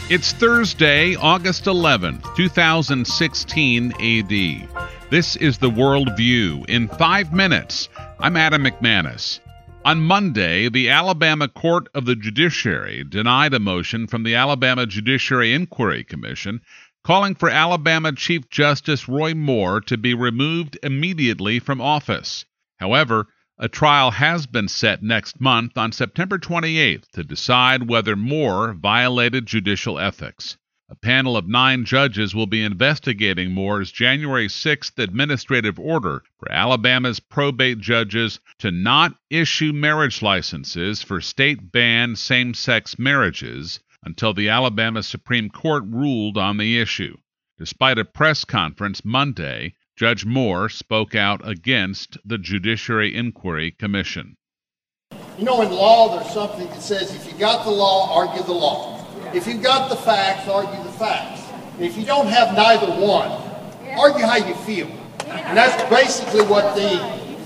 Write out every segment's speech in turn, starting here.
It's Thursday, August 11th, 2016 AD. This is the World View in 5 minutes. I'm Adam McManus. On Monday, the Alabama Court of the Judiciary denied a motion from the Alabama Judiciary Inquiry Commission calling for Alabama Chief Justice Roy Moore to be removed immediately from office. However, a trial has been set next month on September 28th to decide whether Moore violated judicial ethics. A panel of 9 judges will be investigating Moore's January 6th administrative order for Alabama's probate judges to not issue marriage licenses for state-banned same-sex marriages until the Alabama Supreme Court ruled on the issue. Despite a press conference Monday, Judge Moore spoke out against the Judiciary Inquiry Commission. You know, in law, there's something that says if you got the law, argue the law. If you've got the facts, argue the facts. And if you don't have neither one, argue how you feel. And that's basically what the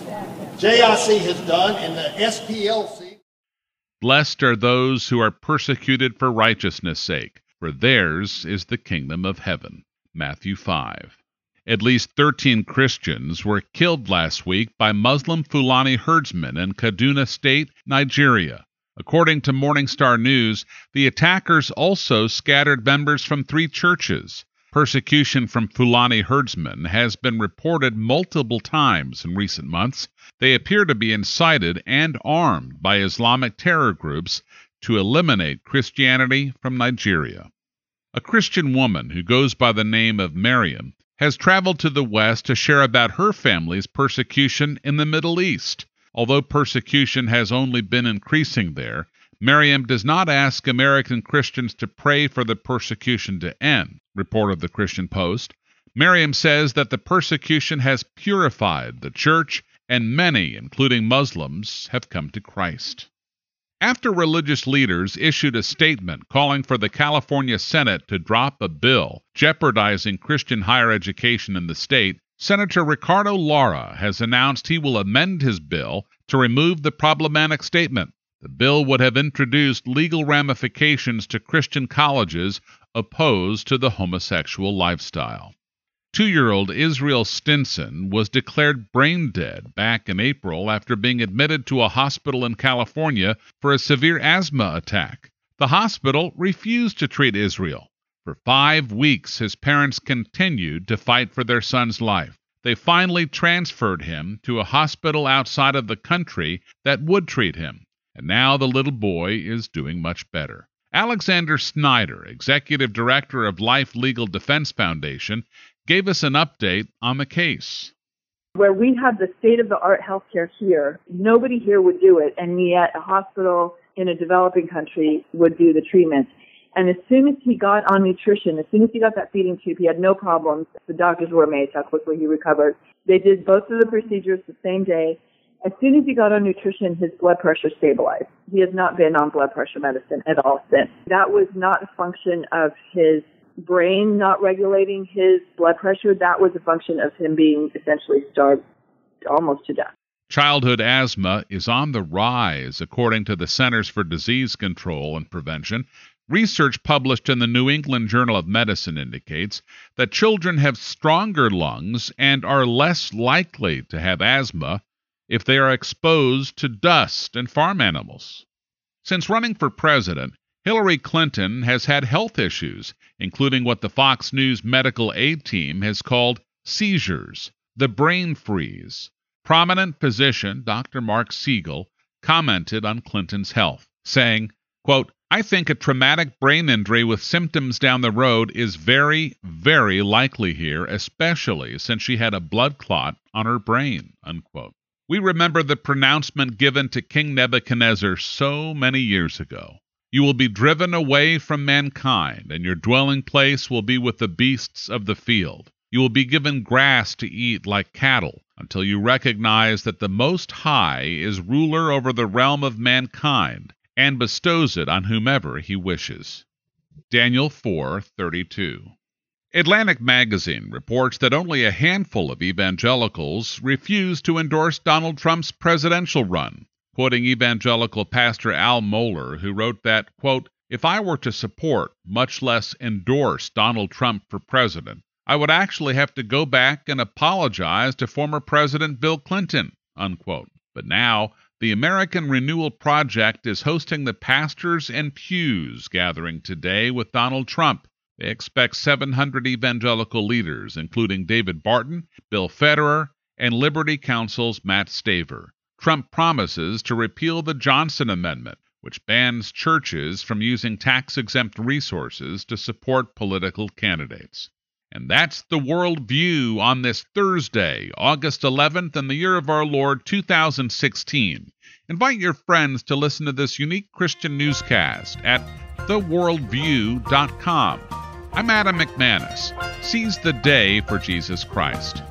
JIC has done and the SPLC. Blessed are those who are persecuted for righteousness' sake, for theirs is the kingdom of heaven. Matthew 5. At least 13 Christians were killed last week by Muslim Fulani herdsmen in Kaduna State, Nigeria. According to Morningstar News, the attackers also scattered members from 3 churches. Persecution from Fulani herdsmen has been reported multiple times in recent months. They appear to be incited and armed by Islamic terror groups to eliminate Christianity from Nigeria. A Christian woman who goes by the name of Miriam has traveled to the West to share about her family's persecution in the Middle East. Although persecution has only been increasing there, Miriam does not ask American Christians to pray for the persecution to end, reported the Christian Post. Miriam says that the persecution has purified the church, and many, including Muslims, have come to Christ. After religious leaders issued a statement calling for the California Senate to drop a bill jeopardizing Christian higher education in the state, Senator Ricardo Lara has announced he will amend his bill to remove the problematic statement. The bill would have introduced legal ramifications to Christian colleges opposed to the homosexual lifestyle. 2-year-old Israel Stinson was declared brain dead back in April after being admitted to a hospital in California for a severe asthma attack. The hospital refused to treat Israel. For 5 weeks, his parents continued to fight for their son's life. They finally transferred him to a hospital outside of the country that would treat him, and now the little boy is doing much better. Alexander Snyder, executive director of Life Legal Defense Foundation, gave us an update on the case. Where we have the state-of-the-art healthcare here, nobody here would do it, and yet a hospital in a developing country would do the treatment. And as soon as he got on nutrition, as soon as he got that feeding tube, he had no problems. The doctors were amazed how quickly he recovered. They did both of the procedures the same day. As soon as he got on nutrition, his blood pressure stabilized. He has not been on blood pressure medicine at all since. That was not a function of his brain not regulating his blood pressure. That was a function of him being essentially starved almost to death. Childhood asthma is on the rise, according to the Centers for Disease Control and Prevention. Research published in the New England Journal of Medicine indicates that children have stronger lungs and are less likely to have asthma if they are exposed to dust and farm animals. Since running for president, Hillary Clinton has had health issues, including what the Fox News medical aid team has called seizures, the brain freeze. Prominent physician Dr. Mark Siegel commented on Clinton's health, saying, quote, "I think a traumatic brain injury with symptoms down the road is very, very likely here, especially since she had a blood clot on her brain," unquote. We remember the pronouncement given to King Nebuchadnezzar so many years ago. You will be driven away from mankind, and your dwelling place will be with the beasts of the field. You will be given grass to eat like cattle, until you recognize that the Most High is ruler over the realm of mankind, and bestows it on whomever he wishes. Daniel 4:32. Atlantic Magazine reports that only a handful of evangelicals refuse to endorse Donald Trump's presidential run, quoting evangelical pastor Al Mohler, who wrote that, quote, If I were to support, much less endorse, Donald Trump for president, I would actually have to go back and apologize to former President Bill Clinton, unquote. But now, the American Renewal Project is hosting the Pastors and Pews gathering today with Donald Trump. They expect 700 evangelical leaders, including David Barton, Bill Federer, and Liberty Counsel's Matt Staver. Trump promises to repeal the Johnson Amendment, which bans churches from using tax-exempt resources to support political candidates. And that's the World View on this Thursday, August 11th, in the year of our Lord 2016. Invite your friends to listen to this unique Christian newscast at theworldview.com. I'm Adam McManus. Seize the day for Jesus Christ.